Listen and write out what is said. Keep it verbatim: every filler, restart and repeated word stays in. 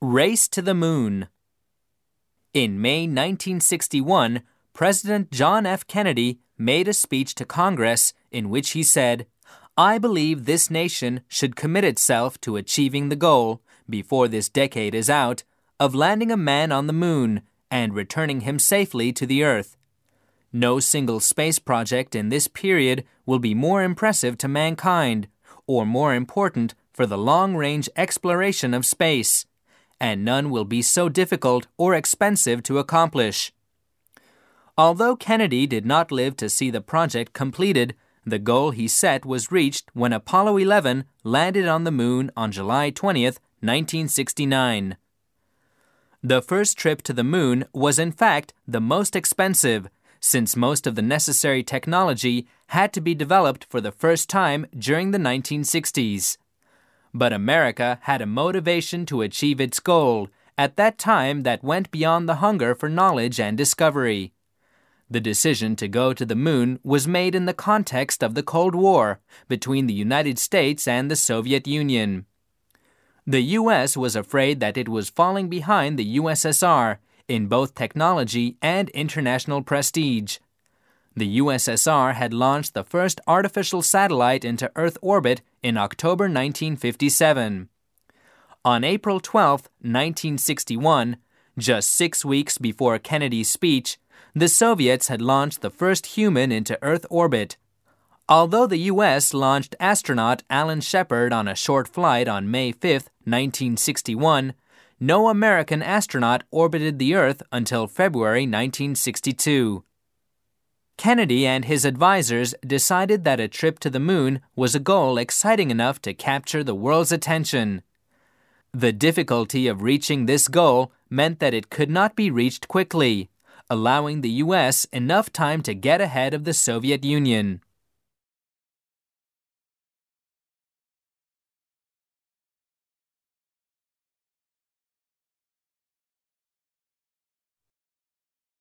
Race to the Moon. In May nineteen sixty-one, President John F. Kennedy made a speech to Congress in which he said, "I believe this nation should commit itself to achieving the goal, before this decade is out, of landing a man on the moon and returning him safely to the Earth. No single space project in this period will be more impressive to mankind or more important for the long-range exploration of space, and none will be so difficult or expensive to accomplish." Although Kennedy did not live to see the project completed, the goal he set was reached when Apollo eleven landed on the moon on July twentieth, nineteen sixty-nine. The first trip to the moon was in fact the most expensive, since most of the necessary technology had to be developed for the first time during the nineteen sixties. But America had a motivation to achieve its goal at that time that went beyond the hunger for knowledge and discovery. The decision to go to the moon was made in the context of the Cold War between the United States and the Soviet Union. The U S was afraid that it was falling behind the U S S R in both technology and international prestige. The U S S R had launched the first artificial satellite into Earth orbit in October nineteen fifty-seven. On April twelfth, nineteen sixty-one, just six weeks before Kennedy's speech, the Soviets had launched the first human into Earth orbit. Although the U S launched astronaut Alan Shepard on a short flight on May fifth, nineteen sixty-one, no American astronaut orbited the Earth until February nineteen sixty-two. Kennedy and his advisors decided that a trip to the moon was a goal exciting enough to capture the world's attention. The difficulty of reaching this goal meant that it could not be reached quickly, allowing the U S enough time to get ahead of the Soviet Union.